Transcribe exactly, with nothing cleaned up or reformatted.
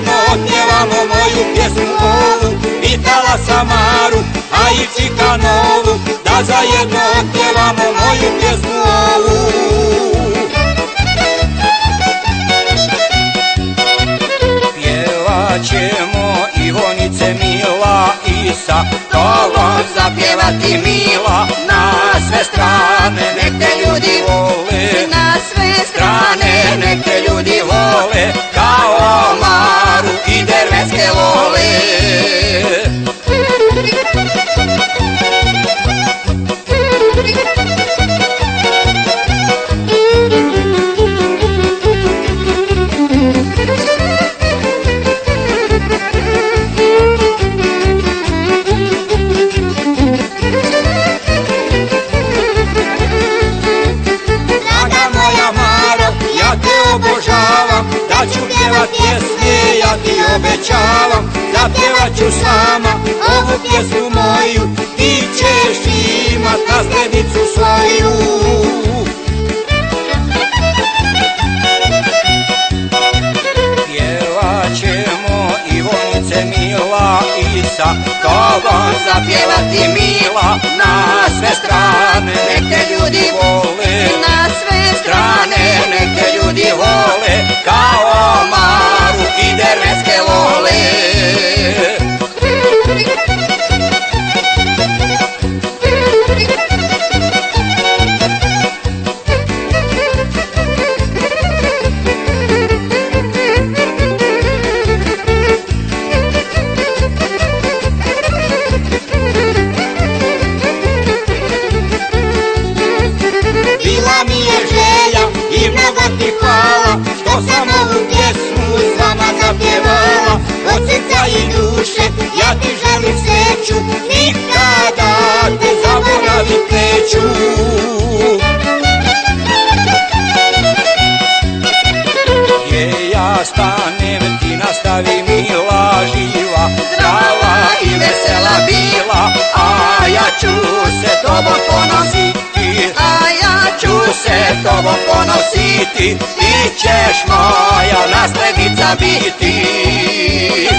zajedno otpjevamo moju pjesmu ovu. Pitala sam Maru, a i Čikanovu, da zajedno otpjevamo moju pjesmu ovu. Pjevat ćemo Ivonice Mila i sa tobom zapjevati Mila. Na sve strane nek te ljudi vole, Na sve strane nek te ljudi vole, kao Maru i derveske lole. Obožavam, da ću pjevat pjesme, ja ti obećavam. Zapjevat ću s vama ovu pjesmu moju, ti ćeš imat naslednicu svoju. Pjevat ćemo Ivonice Mila i sa tobom zapjevati Mila. Na sve strane nek te ljudi vole, Na sve strane nek te ljudi vole, kao Maru i derveske lole. Bila mi je želja i mnogo ti hvala, što sam ovu pjesmu s vama zapjevala. Od srca i duše ja ti želim sreću, nikada te zaboravit neću. Gdje ja stanem ti nastavi Mila živa, zdrava i vesela bila, a ja ću se tobom ponositi, A ja ću se tobom ponositi, ti ćeš moja naslednica biti.